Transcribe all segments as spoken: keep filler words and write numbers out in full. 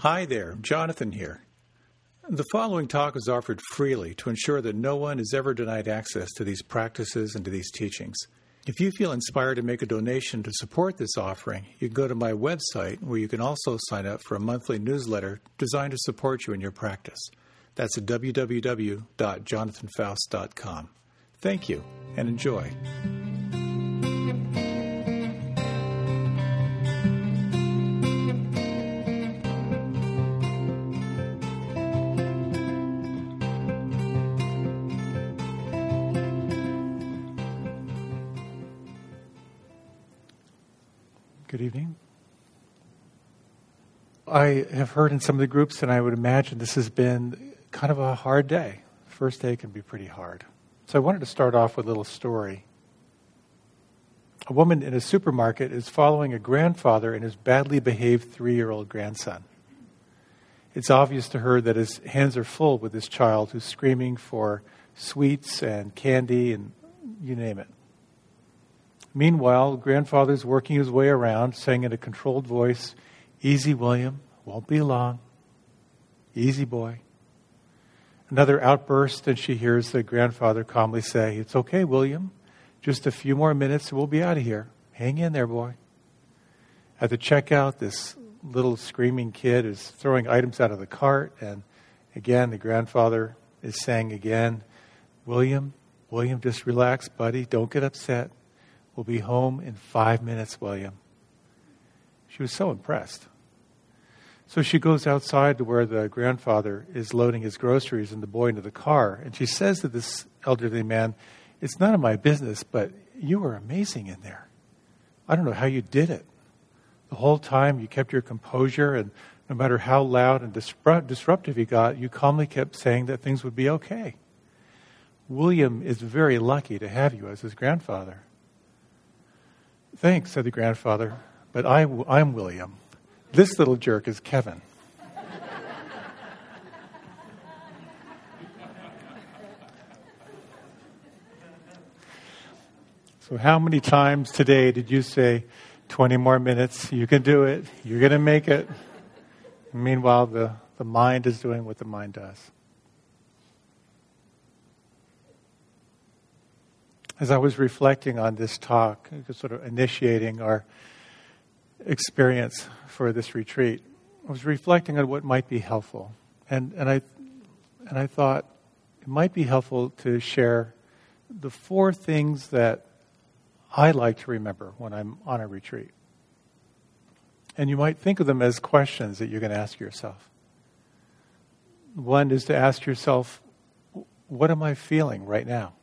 Hi there, Jonathan here. The following talk is offered freely to ensure that no one is ever denied access to these practices and to these teachings. If you feel inspired to make a donation to support this offering, you can go to my website where you can also sign up for a monthly newsletter designed to support you in your practice. That's at w w w dot jonathan faust dot com. Thank you and enjoy. Good evening. I have heard in some of the groups, and I would imagine this has been kind of a hard day. First day can be pretty hard. So I wanted to start off with a little story. A woman in a supermarket is following a grandfather and his badly behaved three-year-old grandson. It's obvious to her that his hands are full with this child who's screaming for sweets and candy and you name it. Meanwhile, grandfather's working his way around, saying in a controlled voice, "Easy, William, won't be long. Easy, boy." Another outburst, and she hears the grandfather calmly say, "It's okay, William. Just a few more minutes and we'll be out of here. Hang in there, boy." At the checkout, this little screaming kid is throwing items out of the cart, and again, the grandfather is saying again, "William, William, just relax, buddy. Don't get upset. We'll be home in five minutes, William." She was so impressed. So she goes outside to where the grandfather is loading his groceries and the boy into the car. And she says to this elderly man, "It's none of my business, but you were amazing in there. I don't know how you did it. The whole time you kept your composure, and no matter how loud and disrupt- disruptive you got, you calmly kept saying that things would be okay. William is very lucky to have you as his grandfather." "Thanks," said the grandfather, "but I, I'm William. This little jerk is Kevin." So how many times today did you say, twenty more minutes, you can do it, you're going to make it? And meanwhile, the, the mind is doing what the mind does. As I was reflecting on this talk, sort of initiating our experience for this retreat, I was reflecting on what might be helpful. And, and, I, and I thought it might be helpful to share the four things that I like to remember when I'm on a retreat. And you might think of them as questions that you're going to ask yourself. One is to ask yourself, what am I feeling right now?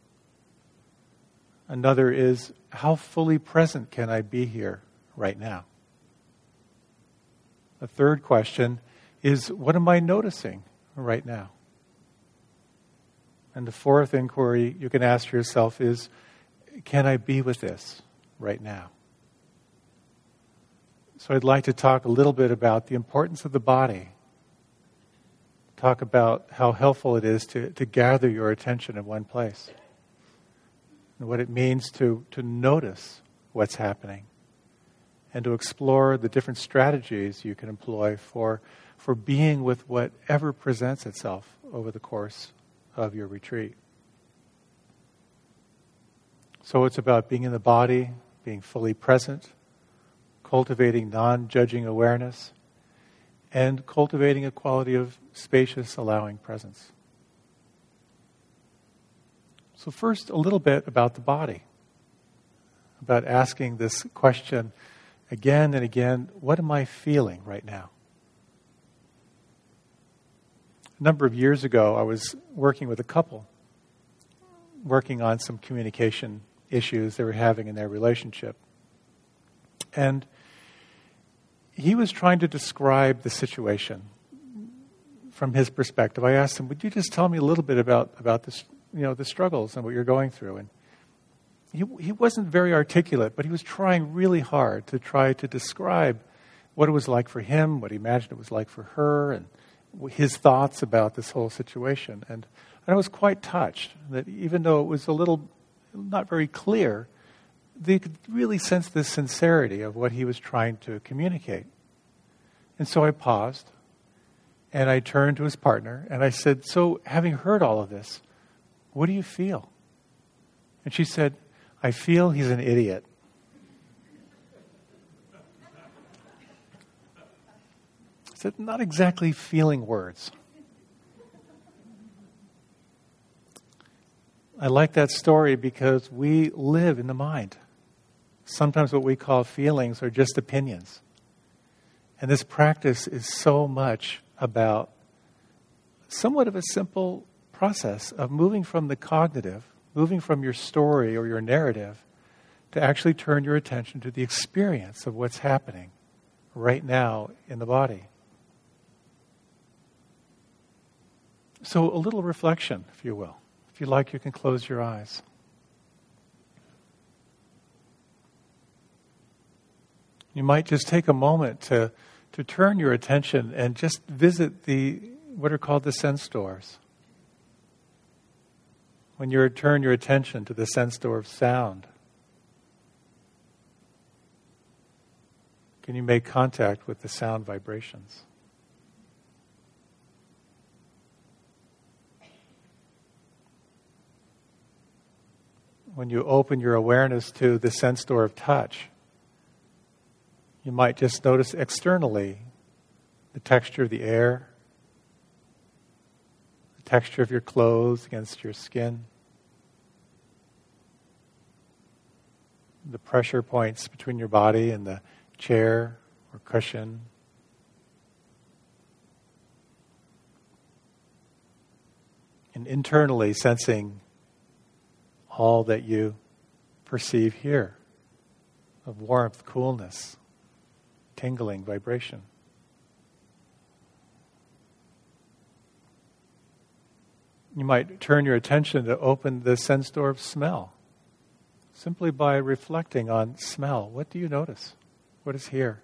Another is, how fully present can I be here right now? A third question is, what am I noticing right now? And the fourth inquiry you can ask yourself is, can I be with this right now? So I'd like to talk a little bit about the importance of the body. Talk about how helpful it is to, to gather your attention in one place. And what it means to, to notice what's happening. And to explore the different strategies you can employ for, for being with whatever presents itself over the course of your retreat. So it's about being in the body, being fully present, cultivating non-judging awareness, and cultivating a quality of spacious, allowing presence. So first, a little bit about the body, about asking this question again and again, what am I feeling right now? A number of years ago, I was working with a couple, working on some communication issues they were having in their relationship. And he was trying to describe the situation from his perspective. I asked him, would you just tell me a little bit about, about this, you know, the struggles and what you're going through? And he he wasn't very articulate, but he was trying really hard to try to describe what it was like for him, what he imagined it was like for her, and his thoughts about this whole situation. And I was quite touched that even though it was a little not very clear, they could really sense the sincerity of what he was trying to communicate. And so I paused And I turned to his partner and I said, so having heard all of this, what do you feel? And she said, I feel he's an idiot. I said, not exactly feeling words. I like that story because we live in the mind. Sometimes what we call feelings are just opinions. And this practice is so much about somewhat of a simple process of moving from the cognitive, moving from your story or your narrative, to actually turn your attention to the experience of what's happening right now in the body. So a little reflection, if you will. If you like, you can close your eyes. You might just take a moment to, to turn your attention and just visit the what are called the sense doors. When you turn your attention to the sense door of sound, can you make contact with the sound vibrations? When you open your awareness to the sense door of touch, you might just notice externally the texture of the air, the texture of your clothes against your skin, the pressure points between your body and the chair or cushion. And internally sensing all that you perceive here of warmth, coolness, tingling, vibration. You might turn your attention to open the sense door of smell, simply by reflecting on smell. What do you notice? What is here?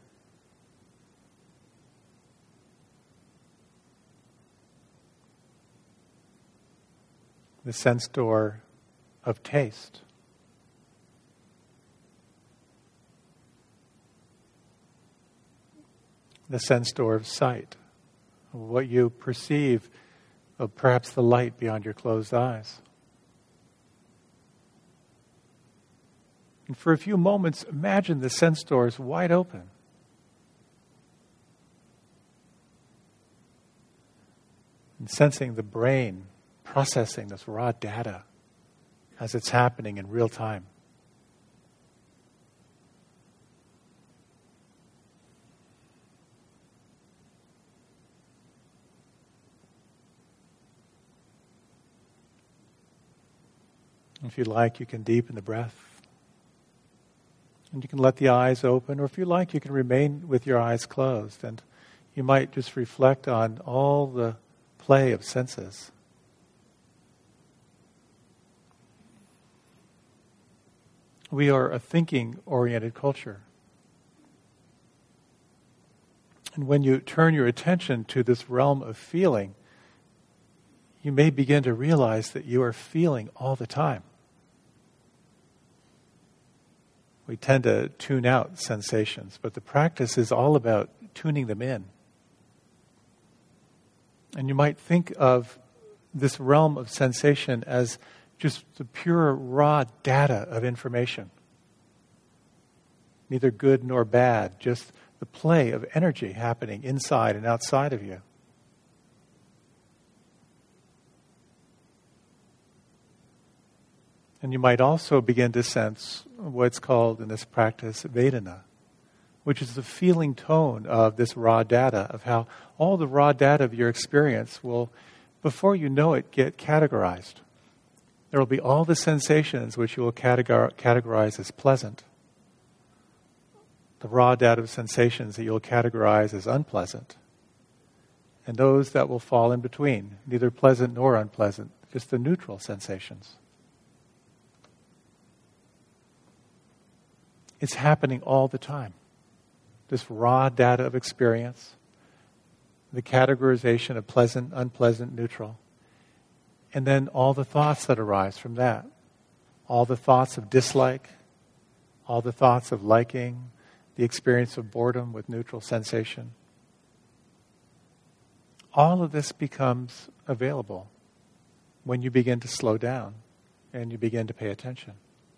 The sense door of taste. The sense door of sight. What you perceive of perhaps the light beyond your closed eyes. And for a few moments, imagine the sense doors wide open. And sensing the brain processing this raw data as it's happening in real time. If you like, you can deepen the breath. And you can let the eyes open, or if you like, you can remain with your eyes closed. And you might just reflect on all the play of senses. We are a thinking-oriented culture. And when you turn your attention to this realm of feeling, you may begin to realize that you are feeling all the time. We tend to tune out sensations, but the practice is all about tuning them in. And you might think of this realm of sensation as just the pure, raw data of information. Neither good nor bad, just the play of energy happening inside and outside of you. And you might also begin to sense what's called in this practice Vedana, which is the feeling tone of this raw data, of how all the raw data of your experience will, before you know it, get categorized. There will be all the sensations which you will categor- categorize as pleasant. The raw data of sensations that you'll categorize as unpleasant. And those that will fall in between, neither pleasant nor unpleasant, just the neutral sensations. It's happening all the time. This raw data of experience, the categorization of pleasant, unpleasant, neutral. And then all the thoughts that arise from that. All the thoughts of dislike, all the thoughts of liking, the experience of boredom with neutral sensation. all of this becomes available when you begin to slow down and you begin to pay attention.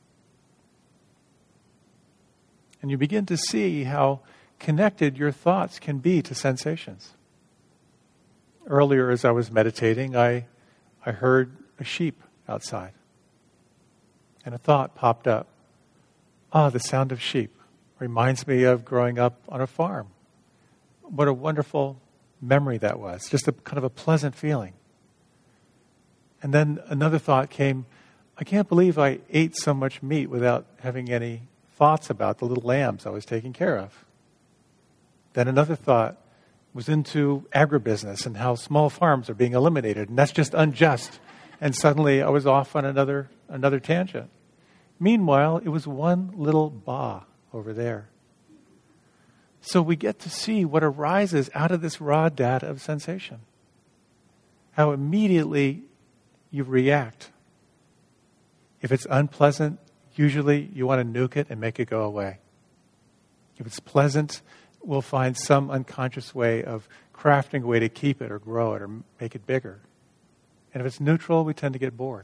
And you begin to see how connected your thoughts can be to sensations. Earlier, as I was meditating, I, I heard a sheep outside. And a thought popped up. Ah, the sound of sheep reminds me of growing up on a farm. What a wonderful memory that was. Just a kind of a pleasant feeling. And then another thought came, I can't believe I ate so much meat without having any thoughts about the little lambs I was taking care of. Then another thought was into agribusiness and how small farms are being eliminated, and that's just unjust. And suddenly I was off on another another tangent. Meanwhile, it was one little ba over there. So we get to see what arises out of this raw data of sensation. How immediately you react. If it's unpleasant, usually you want to nuke it and make it go away. If it's pleasant, we'll find some unconscious way of crafting a way to keep it or grow it or make it bigger. And if it's neutral, we tend to get bored.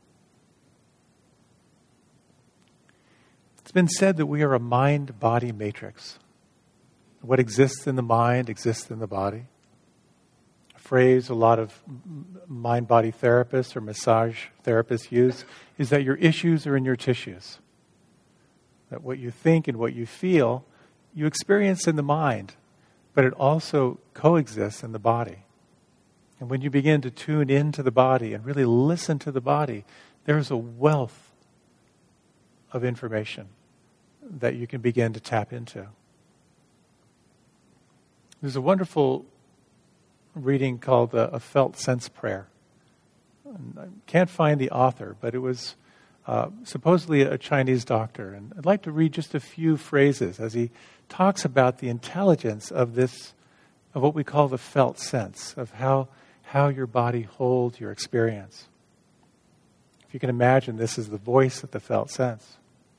It's been said that we are a mind-body matrix. What exists in the mind exists in the body. A phrase a lot of mind-body therapists or massage therapists use is that your issues are in your tissues. That what you think and what you feel, you experience in the mind, but it also coexists in the body. And when you begin to tune into the body and really listen to the body, there's a wealth of information that you can begin to tap into. There's a wonderful reading called uh, A Felt Sense Prayer. And I can't find the author, but it was uh, supposedly a Chinese doctor. And I'd like to read just a few phrases as he talks about the intelligence of this, of what we call the felt sense, of how, how your body holds your experience. If you can imagine, this is the voice of the felt sense.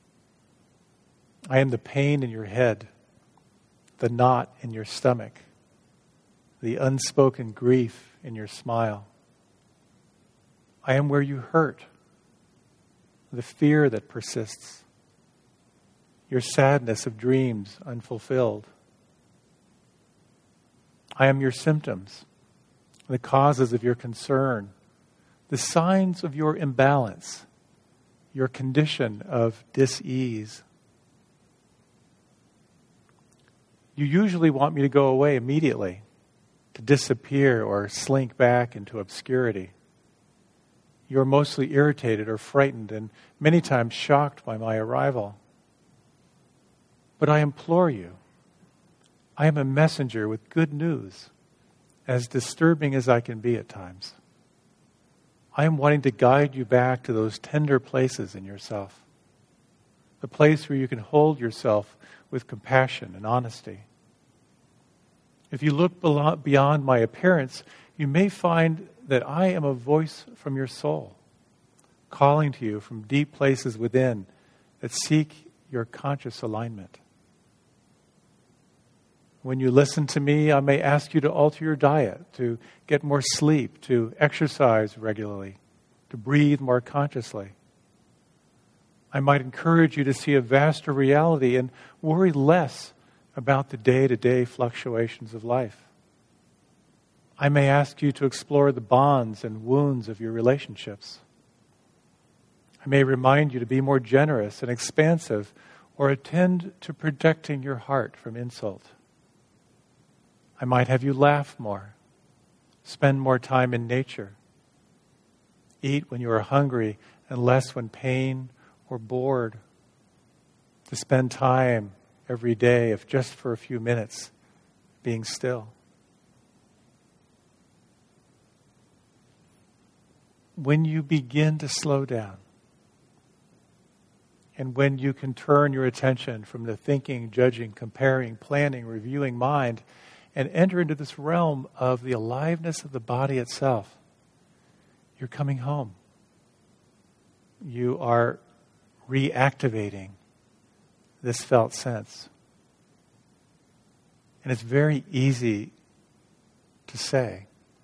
I am the pain in your head, the knot in your stomach, the unspoken grief in your smile. I am where you hurt, the fear that persists, your sadness of dreams unfulfilled. I am your symptoms, the causes of your concern, the signs of your imbalance, your condition of dis-ease. You usually want me to go away immediately, to disappear or slink back into obscurity. You are mostly irritated or frightened and many times shocked by my arrival. But I implore you, I am a messenger with good news, as disturbing as I can be at times. I am wanting to guide you back to those tender places in yourself, the place where you can hold yourself with compassion and honesty. If you look beyond my appearance, you may find that I am a voice from your soul, calling to you from deep places within that seek your conscious alignment. When you listen to me, I may ask you to alter your diet, to get more sleep, to exercise regularly, to breathe more consciously. I might encourage you to see a vaster reality and worry less about the day-to-day fluctuations of life. I may ask you to explore the bonds and wounds of your relationships. I may remind you to be more generous and expansive or attend to protecting your heart from insult. I might have you laugh more, spend more time in nature, eat when you are hungry and less when pain or bored, to spend time every day, if just for a few minutes, being still. When you begin to slow down, and when you can turn your attention from the thinking, judging, comparing, planning, reviewing mind, and enter into this realm of the aliveness of the body itself, you're coming home. You are reactivating this felt sense. And it's very easy to say.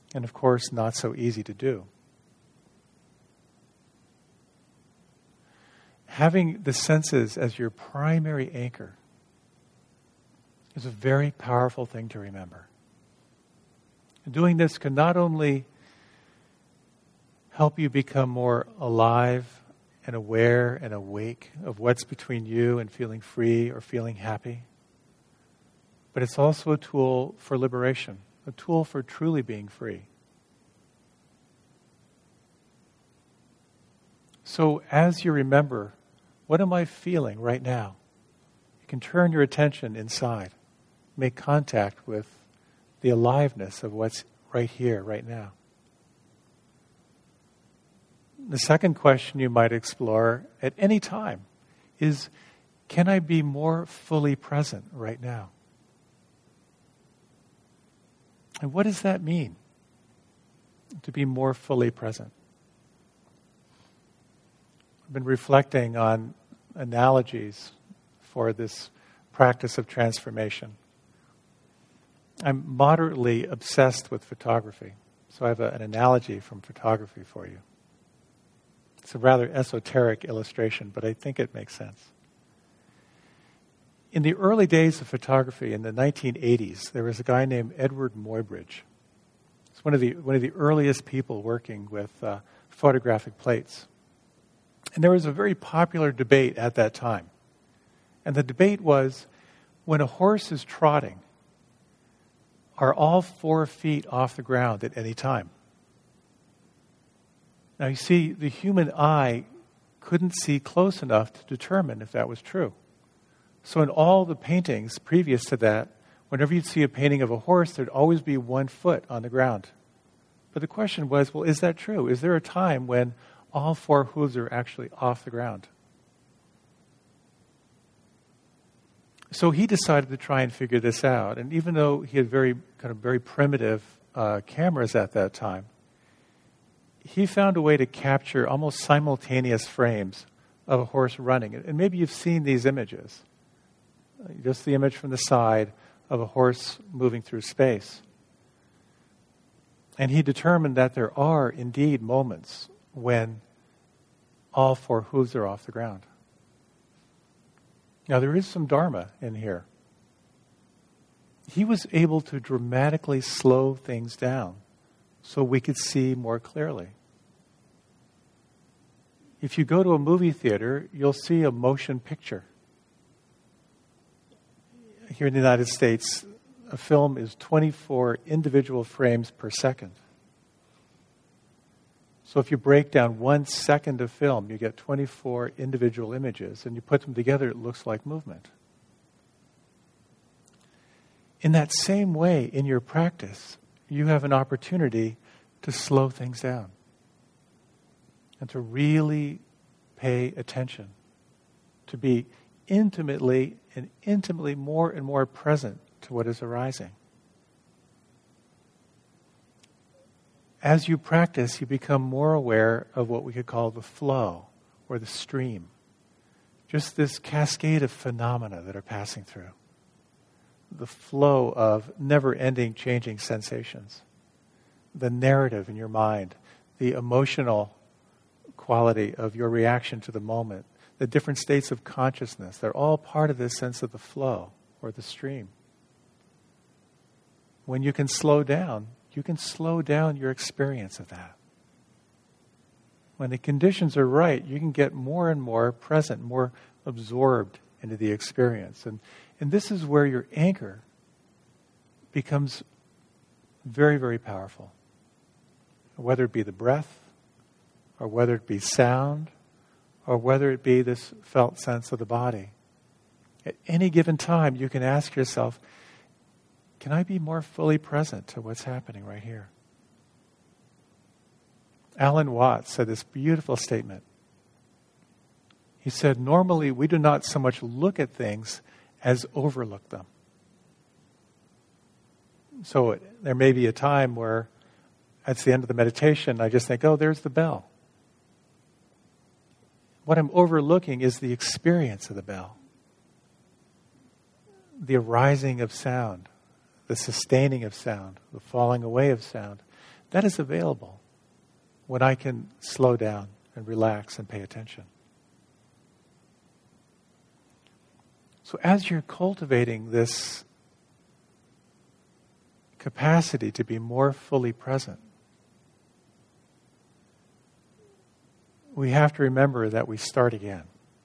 And of course, not so easy to do. Having the senses as your primary anchor is a very powerful thing to remember. And doing this can not only help you become more alive and aware and awake of what's between you and feeling free or feeling happy, but it's also a tool for liberation, a tool for truly being free. So as you remember, what am I feeling right now? You can turn your attention inside, make contact with the aliveness of what's right here, right now. The second question you might explore at any time is, can I be more fully present right now? And what does that mean, to be more fully present? I've been reflecting on analogies for this practice of transformation. I'm moderately obsessed with photography, so I have a, an analogy from photography for you. It's a rather esoteric illustration, but I think it makes sense. In the early days of photography, in the nineteen eighties, there was a guy named Edward Muybridge. He's one of the one of the earliest people working with uh, photographic plates. And there was a very popular debate at that time. And the debate was, when a horse is trotting, are all four feet off the ground at any time? Now you see, the human eye couldn't see close enough to determine if that was true. So in all the paintings previous to that, whenever you'd see a painting of a horse, there'd always be one foot on the ground. But the question was, well, is that true? Is there a time when all four hooves are actually off the ground? So he decided to try and figure this out. And even though he had very kind of very primitive uh, cameras at that time, he found a way to capture almost simultaneous frames of a horse running. And maybe you've seen these images. Just the image from the side of a horse moving through space. And he determined that there are indeed moments when all four hooves are off the ground. Now, there is some dharma in here. He was able to dramatically slow things down so we could see more clearly. If you go to a movie theater, you'll see a motion picture. Here in the United States, a film is twenty-four individual frames per second. So if you break down one second of film, you get twenty-four individual images, and you put them together, it looks like movement. In that same way, in your practice, you have an opportunity to slow things down and to really pay attention, to be intimately and intimately more and more present to what is arising. As you practice, you become more aware of what we could call the flow or the stream. Just this cascade of phenomena that are passing through. The flow of never-ending changing sensations. The narrative in your mind. The emotional quality of your reaction to the moment. The different states of consciousness. They're all part of this sense of the flow or the stream. When you can slow down, you can slow down your experience of that. When the conditions are right, you can get more and more present, more absorbed into the experience. And, and this is where your anchor becomes very, very powerful. Whether it be the breath, or whether it be sound, or whether it be this felt sense of the body. At any given time, you can ask yourself, can I be more fully present to what's happening right here? Alan Watts said this beautiful statement. He said, normally we do not so much look at things as overlook them. So it, there may be a time where at the end of the meditation, I just think, oh, there's the bell. What I'm overlooking is the experience of the bell. The arising of sound. The sustaining of sound, the falling away of sound, That is available when I can slow down and relax and pay attention. So as you're cultivating this capacity to be more fully present, we have to remember that we start again.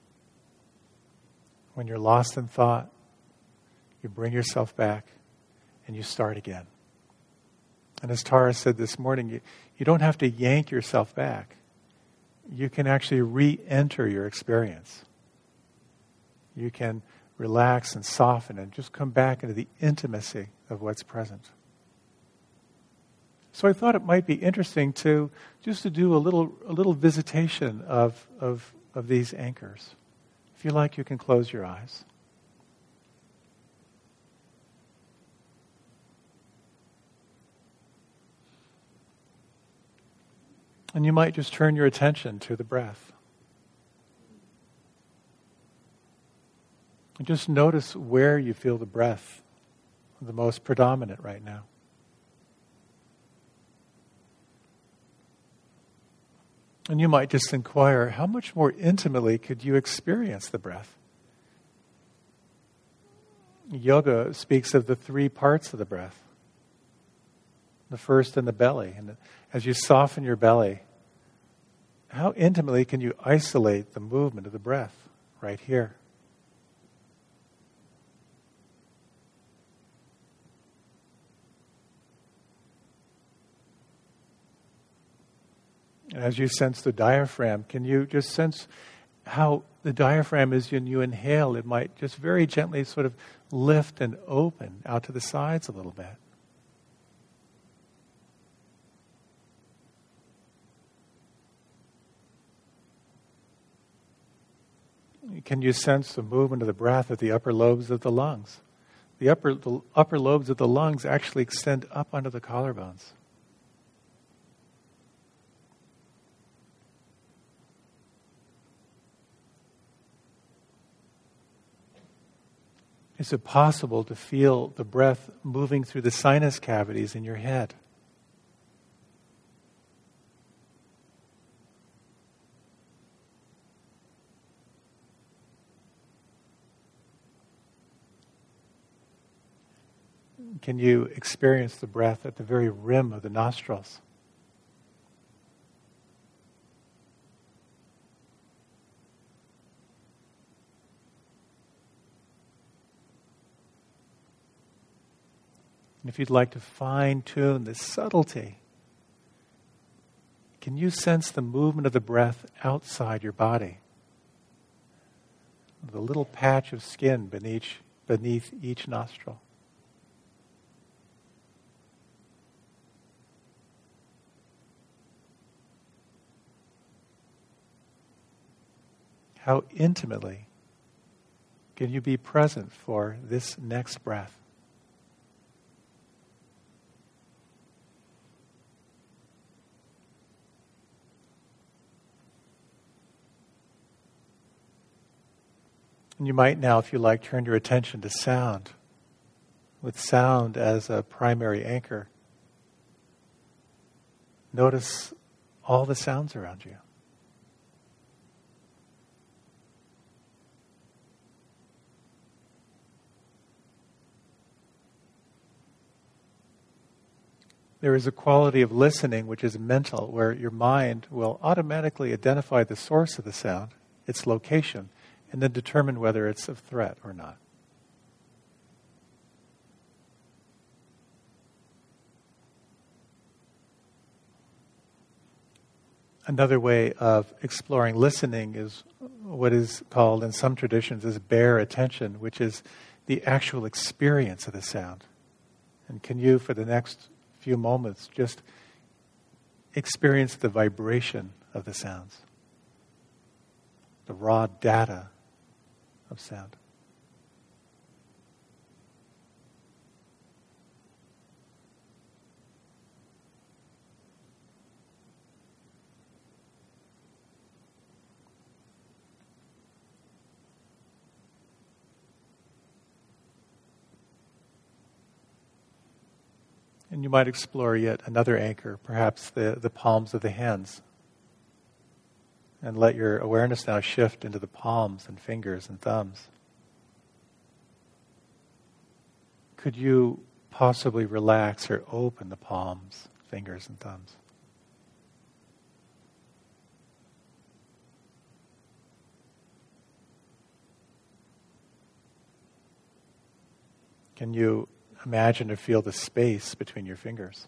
When you're lost in thought, you bring yourself back and you start again. And as Tara said this morning, you, you don't have to yank yourself back. You can actually re-enter your experience. You can relax and soften and just come back into the intimacy of what's present. So I thought it might be interesting to just to do a little a little visitation of, of, of these anchors. If you like, you can close your eyes. And you might just turn your attention to the breath. And just notice where you feel the breath the most predominant right now. And you might just inquire, how much more intimately could you experience the breath? Yoga speaks of the three parts of the breath. The first in the belly. And as you soften your belly, how intimately can you isolate the movement of the breath right here? And as you sense the diaphragm, can you just sense how the diaphragm, as when you inhale, it might just very gently sort of lift and open out to the sides a little bit. Can you sense the movement of the breath at the upper lobes of the lungs? The upper, the upper lobes of the lungs actually extend up under the collarbones. Is it possible to feel the breath moving through the sinus cavities in your head? Can you experience the breath at the very rim of the nostrils? And if you'd like to fine-tune the subtlety, can you sense the movement of the breath outside your body? The little patch of skin beneath, beneath each nostril. How intimately can you be present for this next breath? And you might now, if you like, turn your attention to sound, with sound as a primary anchor. Notice all the sounds around you. There is a quality of listening which is mental, where your mind will automatically identify the source of the sound, its location, and then determine whether it's of threat or not. Another way of exploring listening is what is called in some traditions as bare attention, which is the actual experience of the sound. And can you, for the next few moments, just experience the vibration of the sounds, the raw data of sound. And you might explore yet another anchor, perhaps the, the palms of the hands. And let your awareness now shift into the palms and fingers and thumbs. Could you possibly relax or open the palms, fingers, and thumbs? Can you imagine or feel the space between your fingers?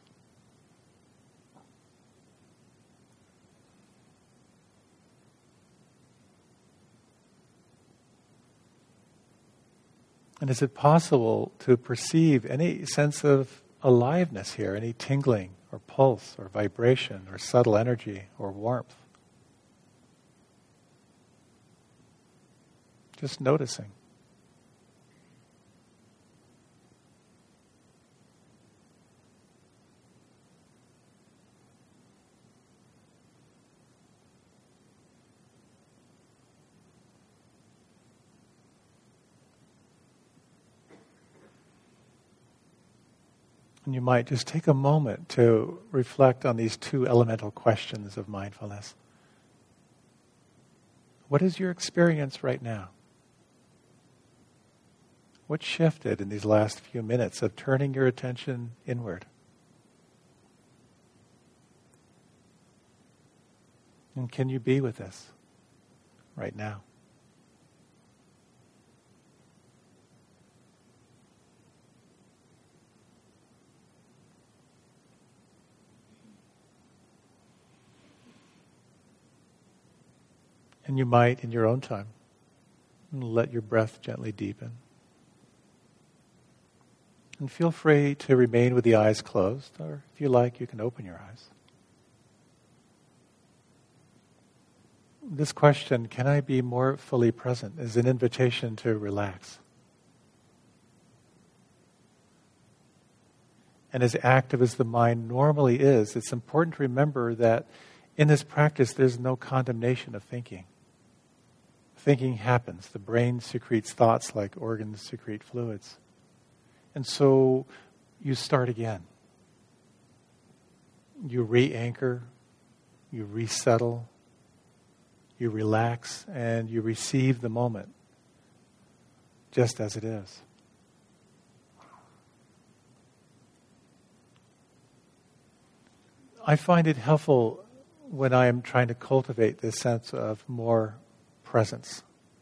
And is it possible to perceive any sense of aliveness here, any tingling or pulse or vibration or subtle energy or warmth? Just noticing. And you might just take a moment to reflect on these two elemental questions of mindfulness. What is your experience right now? What shifted in these last few minutes of turning your attention inward? And can you be with this right now? And you might, in your own time, let your breath gently deepen. And feel free to remain with the eyes closed, or if you like, you can open your eyes. This question, can I be more fully present, is an invitation to relax. And as active as the mind normally is, it's important to remember that in this practice, there's no condemnation of thinking. Thinking happens. The brain secretes thoughts like organs secrete fluids. And so you start again. You re-anchor, you resettle, you relax, and you receive the moment just as it is. I find it helpful when I am trying to cultivate this sense of more presence.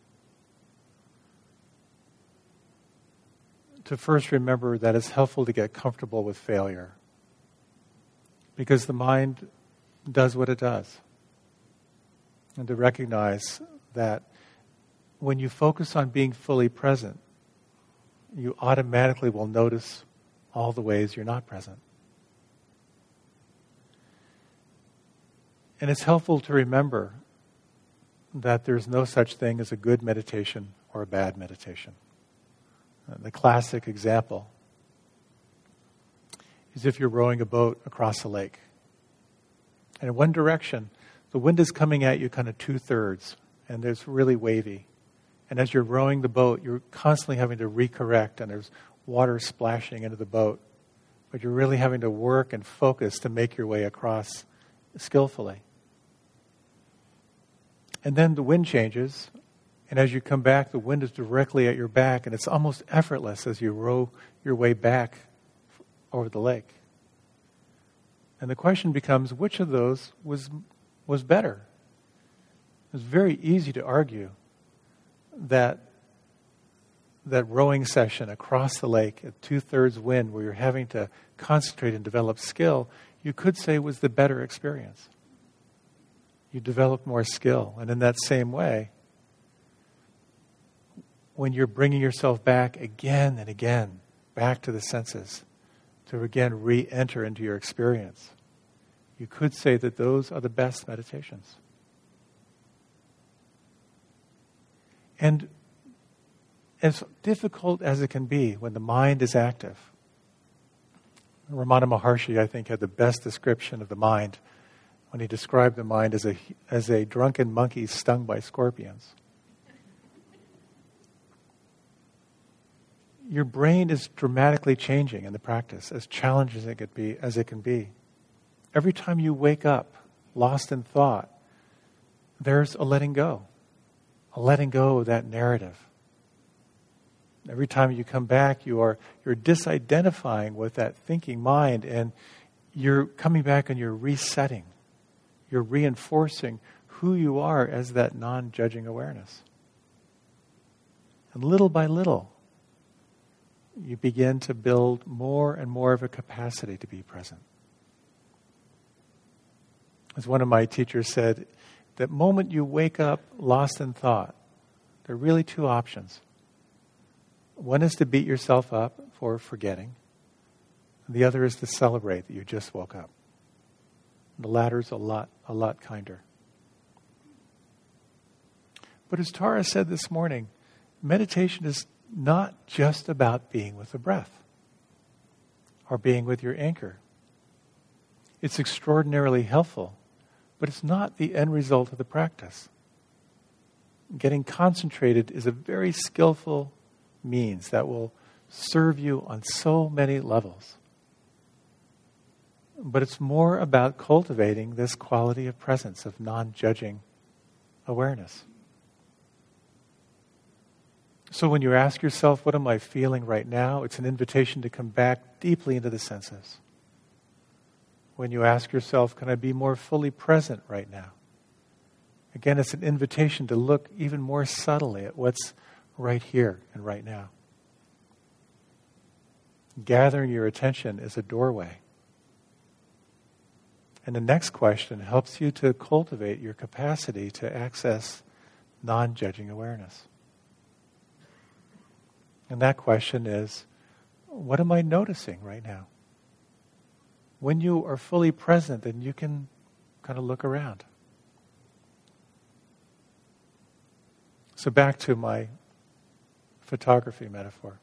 To first remember that it's helpful to get comfortable with failure, because the mind does what it does. And to recognize that when you focus on being fully present, you automatically will notice all the ways you're not present. And it's helpful to remember that there's no such thing as a good meditation or a bad meditation. Uh, the classic example is if you're rowing a boat across a lake. And in one direction, the wind is coming at you kind of two-thirds, and it's really wavy. And as you're rowing the boat, you're constantly having to recorrect, and there's water splashing into the boat. But you're really having to work and focus to make your way across skillfully. And then the wind changes, and as you come back, the wind is directly at your back, and it's almost effortless as you row your way back over the lake. And the question becomes, which of those was was better? It's very easy to argue that that rowing session across the lake at two-thirds wind, where you're having to concentrate and develop skill, you could say was the better experience. You develop more skill. And in that same way, when you're bringing yourself back again and again, back to the senses, to again re-enter into your experience, you could say that those are the best meditations. And as difficult as it can be when the mind is active, Ramana Maharshi, I think, had the best description of the mind when he described the mind as a as a drunken monkey stung by scorpions. your brain is dramatically changing in the practice, as challenging as it could be, as it can be. Every time you wake up, lost in thought, there's a letting go, a letting go of that narrative. Every time you come back, you are you're disidentifying with that thinking mind, and you're coming back and you're resetting. You're reinforcing who you are as that non-judging awareness. And little by little, you begin to build more and more of a capacity to be present. As one of my teachers said, the moment you wake up lost in thought, there are really two options. One is to beat yourself up for forgetting. And the other is to celebrate that you just woke up. The latter is a lot, a lot kinder. But as Tara said this morning, meditation is not just about being with the breath or being with your anchor. It's extraordinarily helpful, but it's not the end result of the practice. Getting concentrated is a very skillful means that will serve you on so many levels. But it's more about cultivating this quality of presence, of non-judging awareness. So when you ask yourself, what am I feeling right now? It's an invitation to come back deeply into the senses. When you ask yourself, can I be more fully present right now? Again, it's an invitation to look even more subtly at what's right here and right now. Gathering your attention is a doorway. And the next question helps you to cultivate your capacity to access non-judging awareness. And that question is, what am I noticing right now? When you are fully present, then you can kind of look around. So back to my photography metaphor.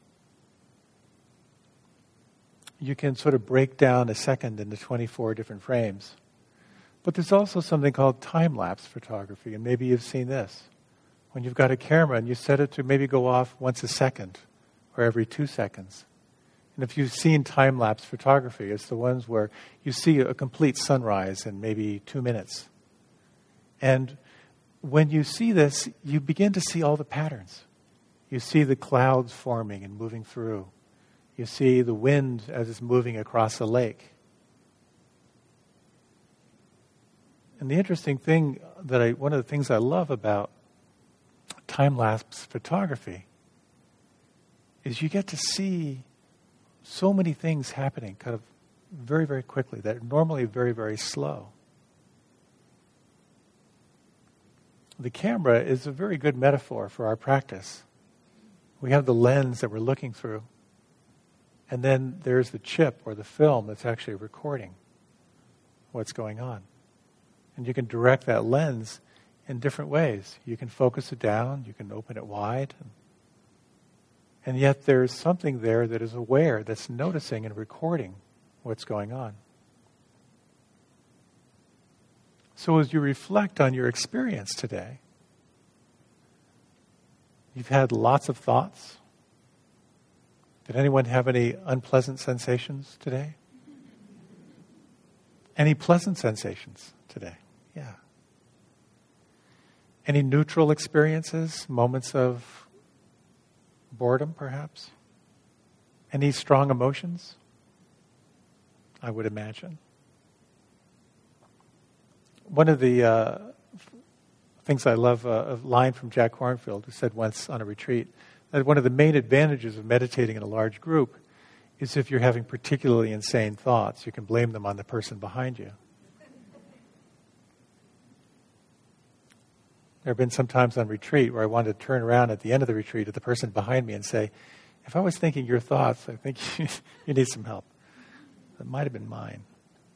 You can sort of break down a second into twenty-four different frames. But there's also something called time-lapse photography, and maybe you've seen this. When you've got a camera and you set it to maybe go off once a second or every two seconds. And if you've seen time-lapse photography, it's the ones where you see a complete sunrise in maybe two minutes. And when you see this, you begin to see all the patterns. You see the clouds forming and moving through. You see the wind as it's moving across the lake. And the interesting thing that I, one of the things I love about time-lapse photography is you get to see so many things happening kind of very, very quickly that are normally very, very slow. The camera is a very good metaphor for our practice. We have the lens that we're looking through, and then there's the chip or the film that's actually recording what's going on. And you can direct that lens in different ways. You can focus it down, you can open it wide, and And yet there's something there that is aware, that's noticing and recording what's going on. So as you reflect on your experience today, you've had lots of thoughts. Did anyone have any unpleasant sensations today? Any pleasant sensations today? Yeah. Any neutral experiences, moments of boredom, perhaps? Any strong emotions? I would imagine. One of the uh, things I love, uh, a line from Jack Kornfield, who said once on a retreat, that one of the main advantages of meditating in a large group is if you're having particularly insane thoughts, you can blame them on the person behind you. There have been some times on retreat where I wanted to turn around at the end of the retreat at the person behind me and say, if I was thinking your thoughts, I think you, you need some help. That might have been mine.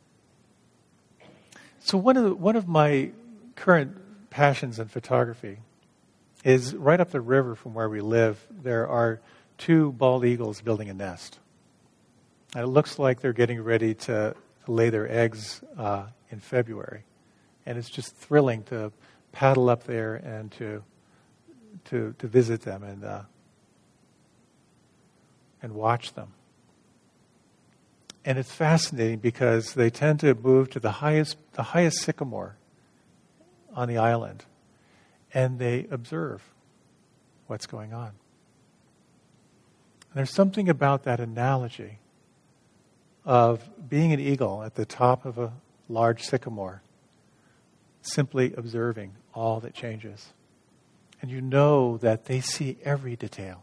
So one of the, one of my current passions in photography is right up the river from where we live, there are two bald eagles building a nest. And it looks like they're getting ready to, to lay their eggs uh, in February. And it's just thrilling to paddle up there and to to to visit them. And uh, and watch them. And it's fascinating because they tend to move to the highest, the highest sycamore on the island, and they observe what's going on. And there's something about that analogy of being an eagle at the top of a large sycamore, simply observing all that changes. And you know that they see every detail.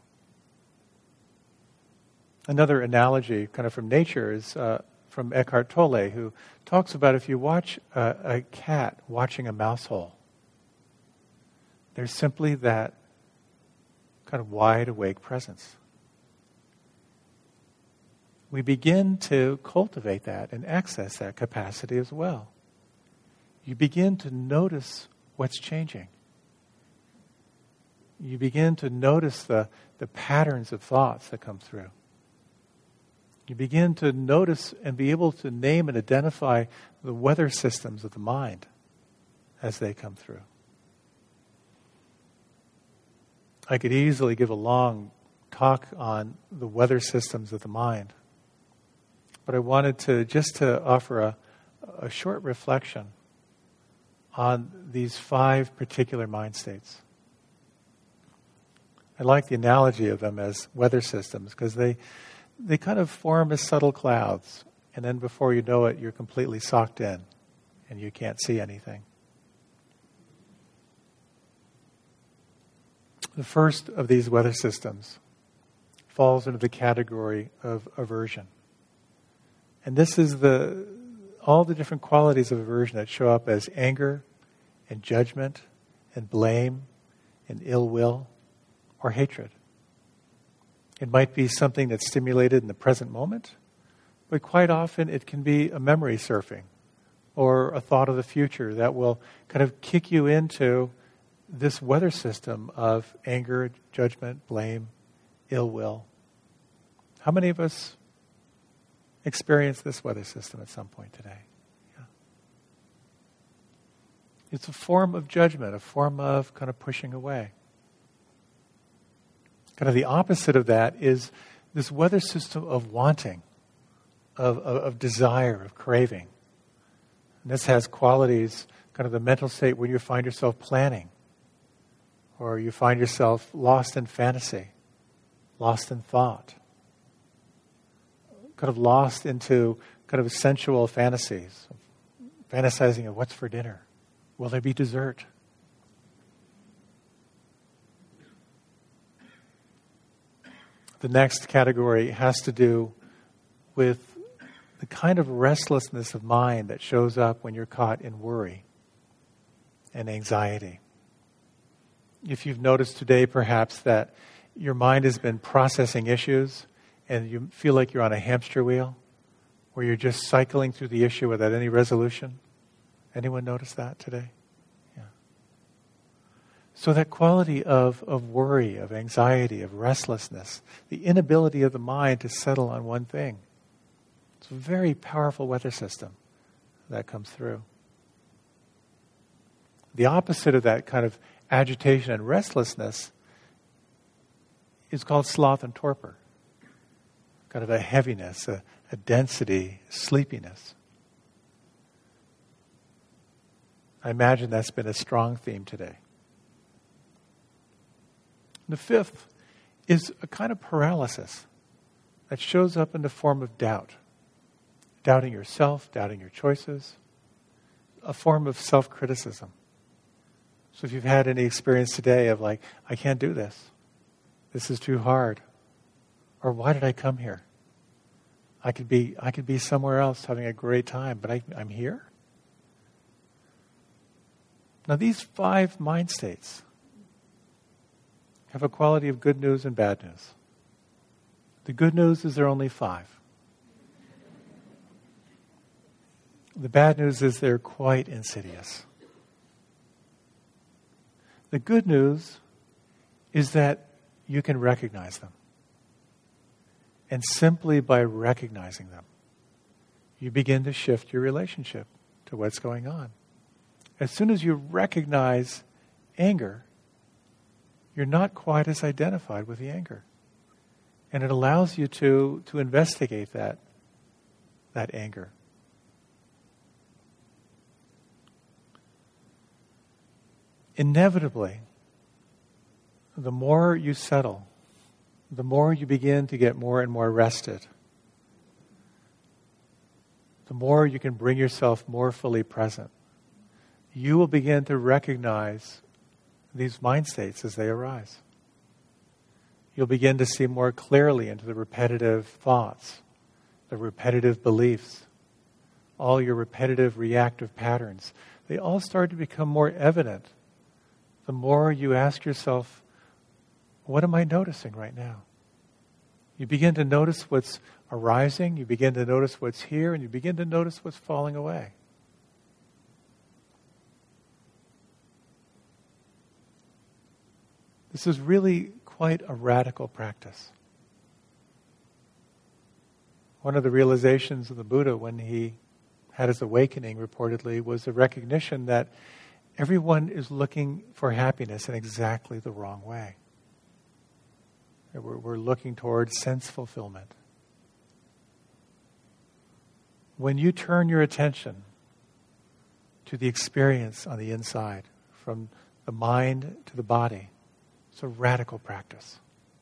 Another analogy kind of from nature is uh, from Eckhart Tolle, who talks about if you watch a, a cat watching a mouse hole, there's simply that kind of wide awake presence. We begin to cultivate that and access that capacity as well. You begin to notice what's changing. You begin to notice the, the patterns of thoughts that come through. You begin to notice and be able to name and identify the weather systems of the mind as they come through. I could easily give a long talk on the weather systems of the mind, but I wanted to just to offer a, a short reflection on these five particular mind states. I like the analogy of them as weather systems because they they kind of form as subtle clouds, and then before you know it, you're completely socked in and you can't see anything. The first of these weather systems falls into the category of aversion. And this is the all the different qualities of aversion that show up as anger and judgment and blame and ill will or hatred. It might be something that's stimulated in the present moment, but quite often it can be a memory surfing or a thought of the future that will kind of kick you into this weather system of anger, judgment, blame, ill will. How many of us experience this weather system at some point today? Yeah. It's a form of judgment, a form of kind of pushing away. Kind of the opposite of that is this weather system of wanting, of, of, of desire, of craving. And this has qualities, kind of the mental state when you find yourself planning, or you find yourself lost in fantasy, lost in thought, kind of lost into kind of sensual fantasies, fantasizing of what's for dinner, will there be dessert? The next category has to do with the kind of restlessness of mind that shows up when you're caught in worry and anxiety. If you've noticed today, perhaps, that your mind has been processing issues and you feel like you're on a hamster wheel where you're just cycling through the issue without any resolution. Anyone notice that today? Yeah. So that quality of, of worry, of anxiety, of restlessness, the inability of the mind to settle on one thing. It's a very powerful weather system that comes through. The opposite of that kind of agitation and restlessness is called sloth and torpor. Kind of a heaviness, a, a density, sleepiness. I imagine that's been a strong theme today. The fifth is a kind of paralysis that shows up in the form of doubt. Doubting yourself, doubting your choices, a form of self-criticism. So if you've had any experience today of like, I can't do this, this is too hard, or why did I come here? I could be I could be somewhere else having a great time, but I, I'm here? Now these five mind states have a quality of good news and bad news. The good news is there are only five. The bad news is they're quite insidious. The good news is that you can recognize them. And simply by recognizing them, you begin to shift your relationship to what's going on. As soon as you recognize anger, you're not quite as identified with the anger. And it allows you to, to investigate that, that anger. Inevitably, the more you settle, the more you begin to get more and more rested, the more you can bring yourself more fully present, you will begin to recognize these mind states as they arise. You'll begin to see more clearly into the repetitive thoughts, the repetitive beliefs, all your repetitive reactive patterns. They all start to become more evident the more you ask yourself, what am I noticing right now? You begin to notice what's arising, you begin to notice what's here, and you begin to notice what's falling away. This is really quite a radical practice. One of the realizations of the Buddha when he had his awakening, reportedly, was the recognition that everyone is looking for happiness in exactly the wrong way. We're, we're looking towards sense fulfillment. When you turn your attention to the experience on the inside, from the mind to the body, it's a radical practice.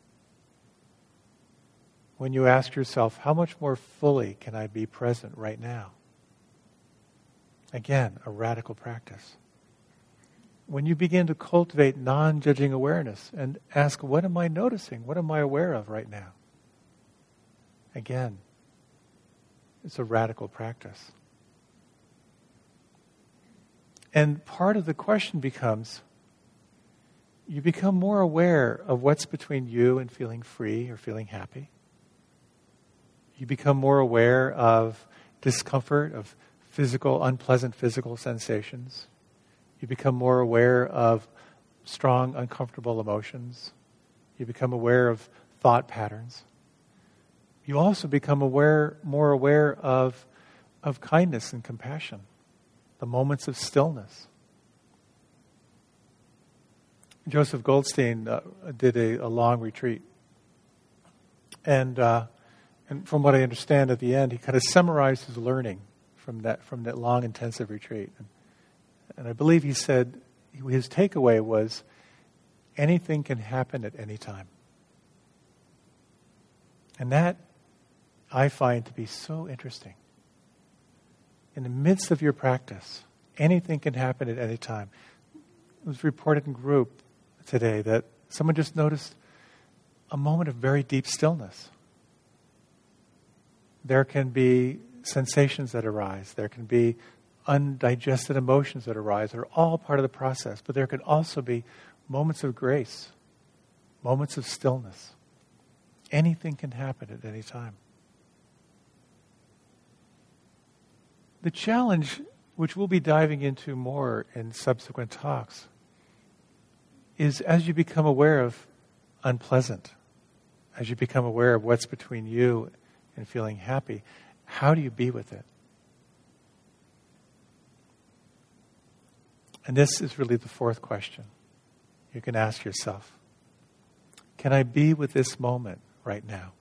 When you ask yourself, how much more fully can I be present right now? Again, a radical practice. When you begin to cultivate non-judging awareness and ask, what am I noticing? What am I aware of right now? Again, it's a radical practice. And part of the question becomes, you become more aware of what's between you and feeling free or feeling happy. You become more aware of discomfort, of physical, unpleasant physical sensations. You become more aware of strong, uncomfortable emotions. You become aware of thought patterns. You also become aware, more aware of, of kindness and compassion, the moments of stillness. Joseph Goldstein uh, did a, a long retreat. And, uh, and from what I understand at the end, he kind of summarized his learning from that, from that long, intensive retreat. And, and I believe he said his takeaway was, anything can happen at any time. And that I find to be so interesting. In the midst of your practice, anything can happen at any time. It was reported in group today that someone just noticed a moment of very deep stillness. There can be sensations that arise. There can be undigested emotions that arise. They're all part of the process. But there can also be moments of grace, moments of stillness. Anything can happen at any time. The challenge, which we'll be diving into more in subsequent talks, is as you become aware of unpleasant, as you become aware of what's between you and feeling happy, how do you be with it? And this is really the fourth question you can ask yourself. Can I be with this moment right now?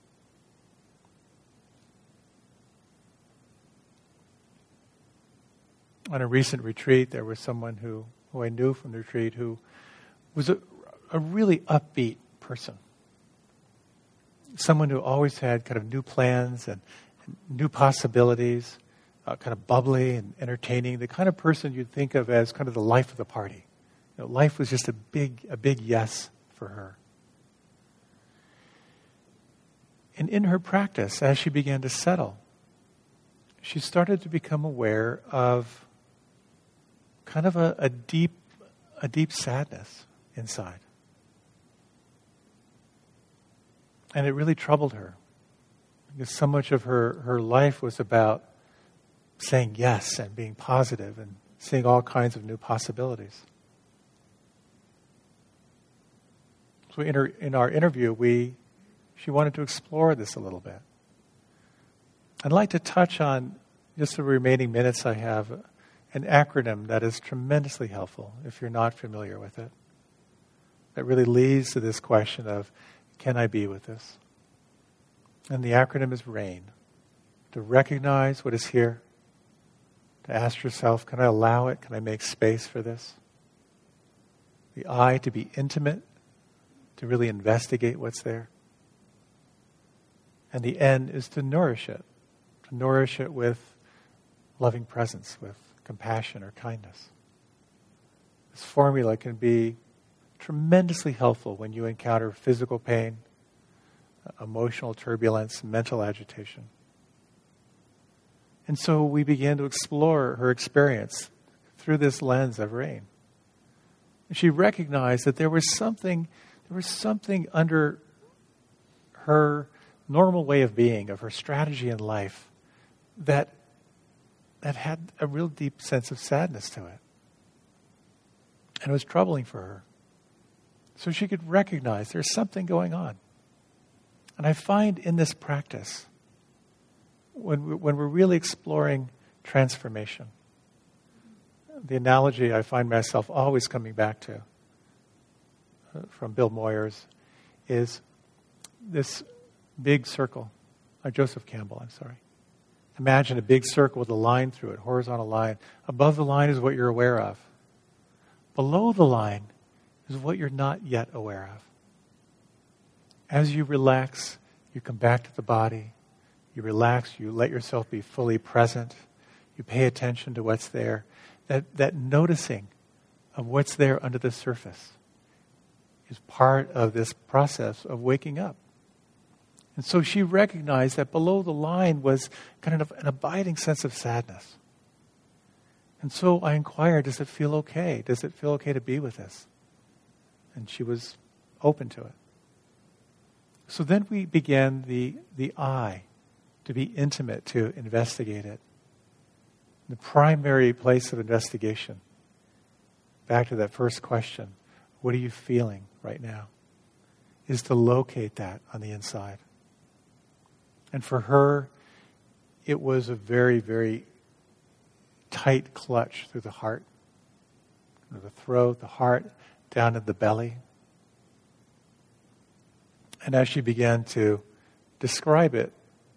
On a recent retreat, there was someone who, who I knew from the retreat who was a, a really upbeat person. Someone who always had kind of new plans and, and new possibilities, uh, kind of bubbly and entertaining, the kind of person you'd think of as kind of the life of the party. You know, life was just a big, a big yes for her. And in her practice, as she began to settle, she started to become aware of kind of a, a deep, a deep sadness inside. And it really troubled her, because so much of her, her life was about saying yes and being positive and seeing all kinds of new possibilities. So in, her, in our interview, we she wanted to explore this a little bit. I'd like to touch on, just the remaining minutes I have, an acronym that is tremendously helpful if you're not familiar with it. That really leads to this question of, can I be with this? And the acronym is RAIN. To recognize what is here. To ask yourself, can I allow it? Can I make space for this? The I, to be intimate, to really investigate what's there. And the N is to nourish it. To nourish it with loving presence, with compassion or kindness. This formula can be tremendously helpful when you encounter physical pain, emotional turbulence, mental agitation. And so we began to explore her experience through this lens of RAIN. And she recognized that there was something, there was something under her normal way of being, of her strategy in life, that that had a real deep sense of sadness to it. And it was troubling for her. So she could recognize there's something going on. And I find in this practice, when we, when we're really exploring transformation, the analogy I find myself always coming back to uh, from Bill Moyers is this big circle, uh, Joseph Campbell, I'm sorry. Imagine a big circle with a line through it, horizontal line. Above the line is what you're aware of. Below the line is what you're not yet aware of. As you relax, you come back to the body. You relax, you let yourself be fully present. You pay attention to what's there. That, that noticing of what's there under the surface is part of this process of waking up. And so she recognized that below the line was kind of an abiding sense of sadness. And so I inquired, does it feel okay? Does it feel okay to be with this? And she was open to it. So then we began the, the I, to be intimate, to investigate it. The primary place of investigation, back to that first question, what are you feeling right now, is to locate that on the inside. And for her, it was a very, very tight clutch through the heart, through the throat, the heart, down in the belly. And as she began to describe it,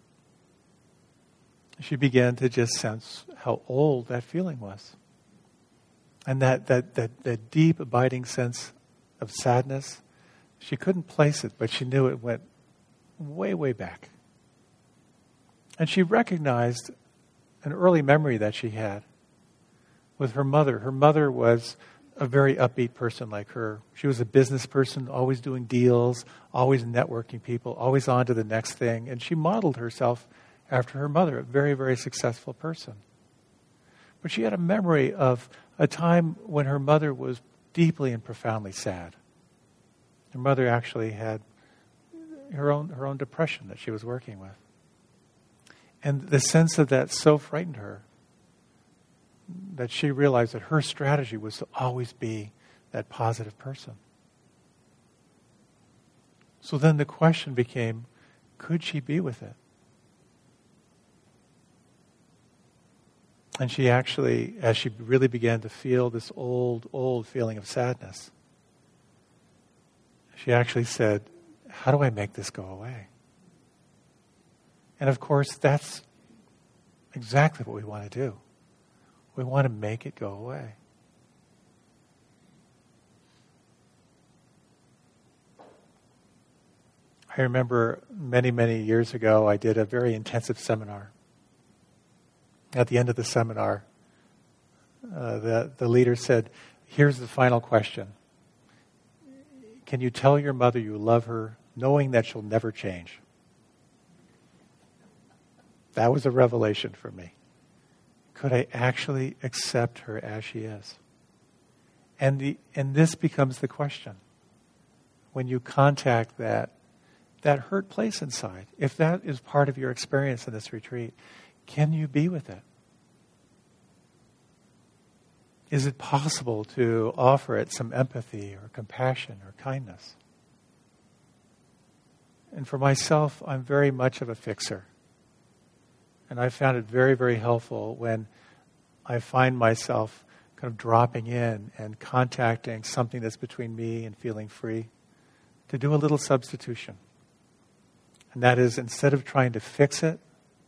she began to just sense how old that feeling was. And that, that, that, that deep, abiding sense of sadness, she couldn't place it, but she knew it went way, way back. And she recognized an early memory that she had with her mother. Her mother was a very upbeat person like her. She was a business person, always doing deals, always networking people, always on to the next thing. And she modeled herself after her mother, a very, very successful person. But she had a memory of a time when her mother was deeply and profoundly sad. Her mother actually had her own her own depression that she was working with. And the sense of that so frightened her that she realized that her strategy was to always be that positive person. So then the question became, could she be with it? And she actually, as she really began to feel this old, old feeling of sadness, she actually said, how do I make this go away? And of course, that's exactly what we want to do. We want to make it go away. I remember many, many years ago, I did a very intensive seminar. At the end of the seminar, uh, the, the leader said, here's the final question. Can you tell your mother you love her, knowing that she'll never change? That was a revelation for me. Could I actually accept her as she is? And the and this becomes the question. When you contact that, that hurt place inside, if that is part of your experience in this retreat, can you be with it? Is it possible to offer it some empathy or compassion or kindness? And for myself, I'm very much of a fixer. And I found it very, very helpful when I find myself kind of dropping in and contacting something that's between me and feeling free, to do a little substitution. And that is, instead of trying to fix it,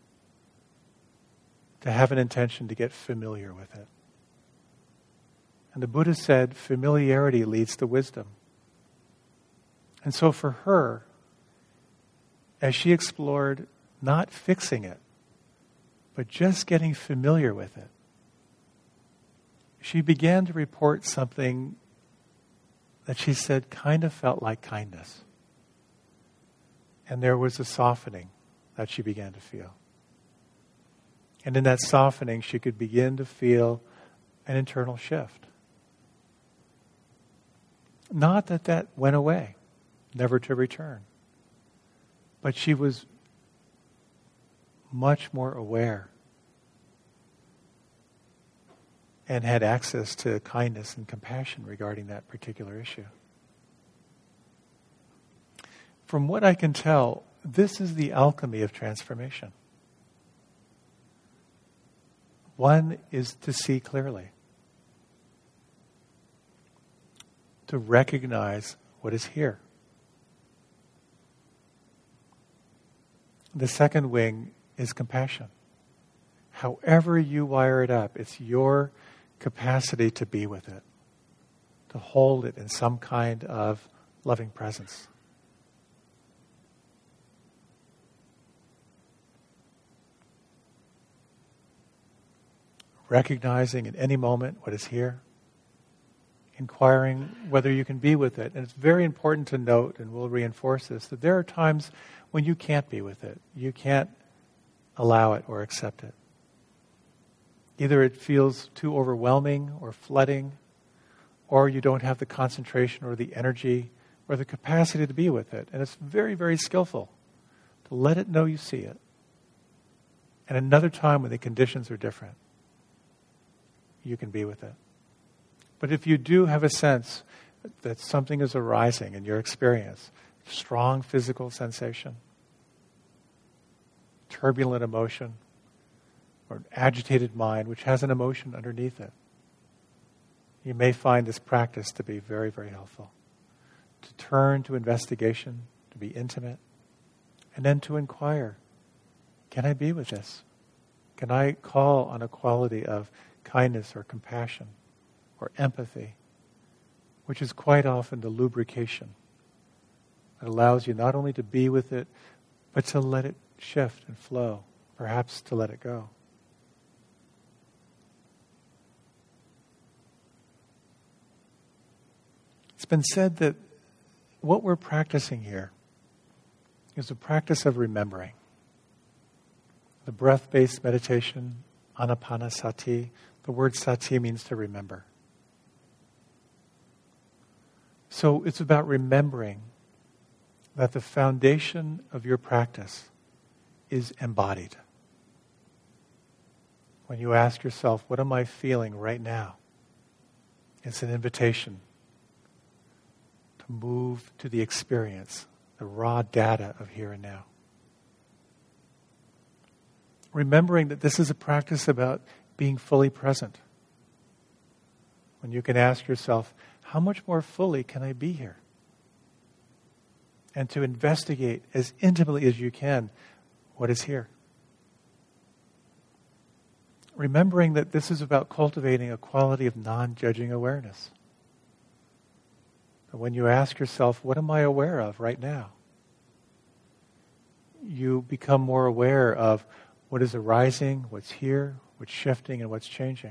to have an intention to get familiar with it. And the Buddha said, familiarity leads to wisdom. And so for her, as she explored not fixing it, but just getting familiar with it, she began to report something that she said kind of felt like kindness. And there was a softening that she began to feel. And in that softening, she could begin to feel an internal shift. Not that that went away, never to return. But she was much more aware and had access to kindness and compassion regarding that particular issue. From what I can tell, this is the alchemy of transformation. One is to see clearly, to recognize what is here. The second wing is compassion. However you wire it up, it's your capacity to be with it, to hold it in some kind of loving presence. Recognizing in any moment what is here, inquiring whether you can be with it. And it's very important to note, and we'll reinforce this, that there are times when you can't be with it. You can't allow it or accept it. Either it feels too overwhelming or flooding, or you don't have the concentration or the energy or the capacity to be with it. And it's very, very skillful to let it know you see it. And another time when the conditions are different, you can be with it. But if you do have a sense that something is arising in your experience, strong physical sensation, turbulent emotion, or an agitated mind which has an emotion underneath it, you may find this practice to be very, very helpful. To turn to investigation, to be intimate, and then to inquire, can I be with this? Can I call on a quality of kindness or compassion or empathy, which is quite often the lubrication that allows you not only to be with it, but to let it shift and flow, perhaps to let it go. It's been said that what we're practicing here is a practice of remembering. The breath-based meditation, anapanasati, the word sati means to remember. So it's about remembering that the foundation of your practice is embodied. When you ask yourself, what am I feeling right now? It's an invitation to move to the experience, the raw data of here and now. Remembering that this is a practice about being fully present. When you can ask yourself, how much more fully can I be here? And to investigate as intimately as you can what is here. Remembering that this is about cultivating a quality of non-judging awareness. When you ask yourself, what am I aware of right now? You become more aware of what is arising, what's here, what's shifting, and what's changing.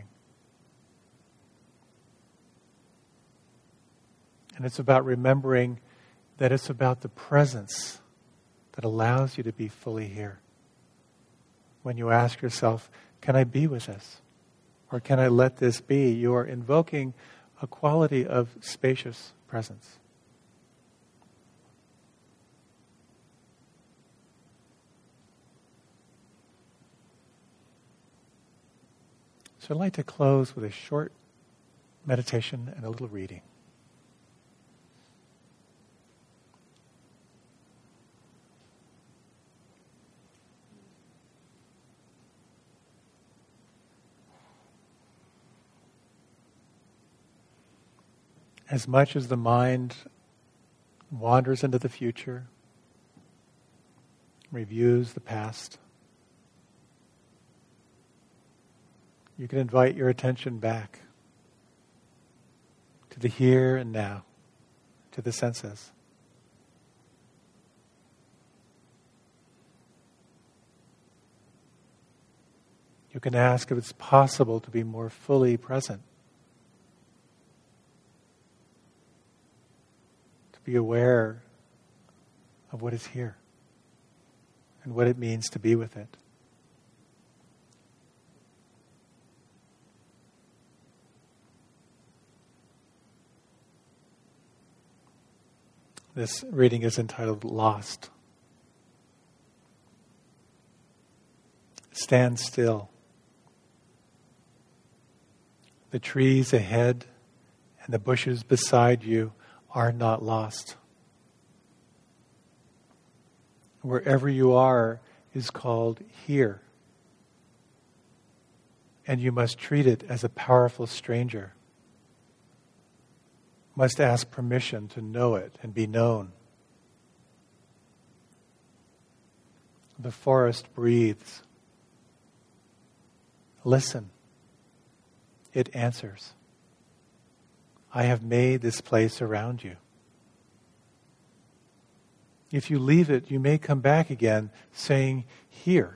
And it's about remembering that it's about the presence that allows you to be fully here. When you ask yourself, can I be with this? Or can I let this be? You are invoking a quality of spacious presence. So I'd like to close with a short meditation and a little reading. As much as the mind wanders into the future, reviews the past. You can invite your attention back to the here and now, to the senses. You can ask if it's possible to be more fully present, to be aware of what is here and what it means to be with it. This reading is entitled Lost. Stand still. The trees ahead and the bushes beside you are not lost. Wherever you are is called here. And you must treat it as a powerful stranger. Must ask permission to know it and be known. The forest breathes. Listen. It answers. I have made this place around you. If you leave it, you may come back again saying, here.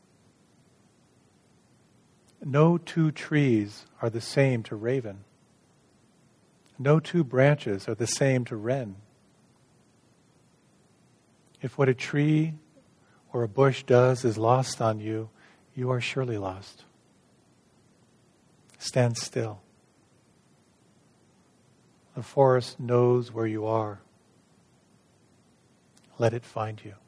No two trees are the same to raven. No two branches are the same to wren. If what a tree or a bush does is lost on you, you are surely lost. Stand still. The forest knows where you are. Let it find you.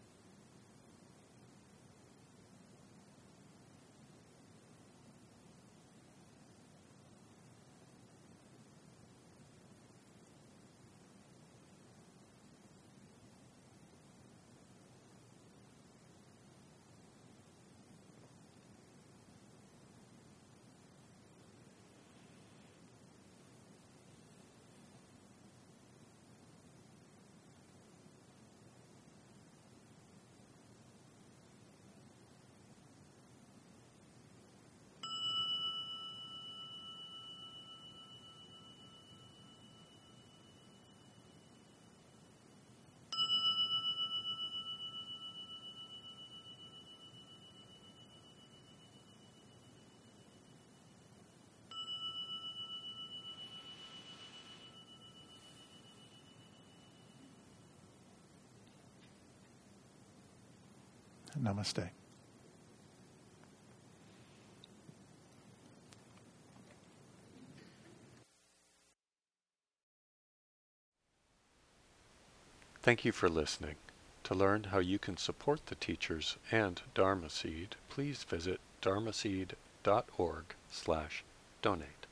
Namaste. Thank you for listening. To learn how you can support the teachers and Dharma Seed, please visit dharmaseed dot org slash donate.